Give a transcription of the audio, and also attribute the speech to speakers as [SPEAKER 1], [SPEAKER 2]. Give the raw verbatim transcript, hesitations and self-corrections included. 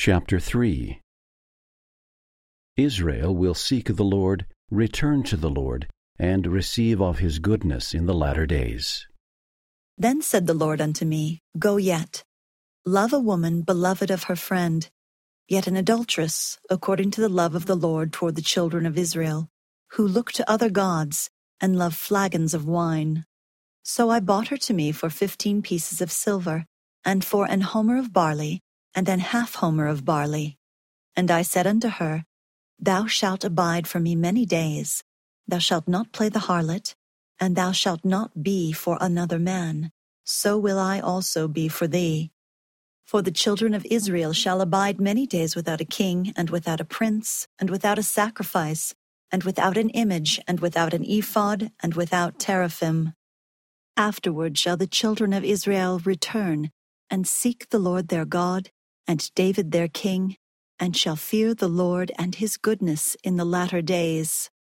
[SPEAKER 1] Chapter three. Israel will seek the Lord, return to the Lord, and receive of his goodness in the latter days.
[SPEAKER 2] Then said the Lord unto me, Go yet, love a woman beloved of her friend, yet an adulteress, according to the love of the Lord toward the children of Israel, who look to other gods, and love flagons of wine. So I bought her to me for fifteen pieces of silver, and for an homer of barley, and an half homer of barley. And I said unto her, Thou shalt abide for me many days, thou shalt not play the harlot, and thou shalt not be for another man, so will I also be for thee. For the children of Israel shall abide many days without a king, and without a prince, and without a sacrifice, and without an image, and without an ephod, and without teraphim. Afterward shall the children of Israel return, and seek the Lord their God, and David their king, and shall fear the Lord and his goodness in the latter days.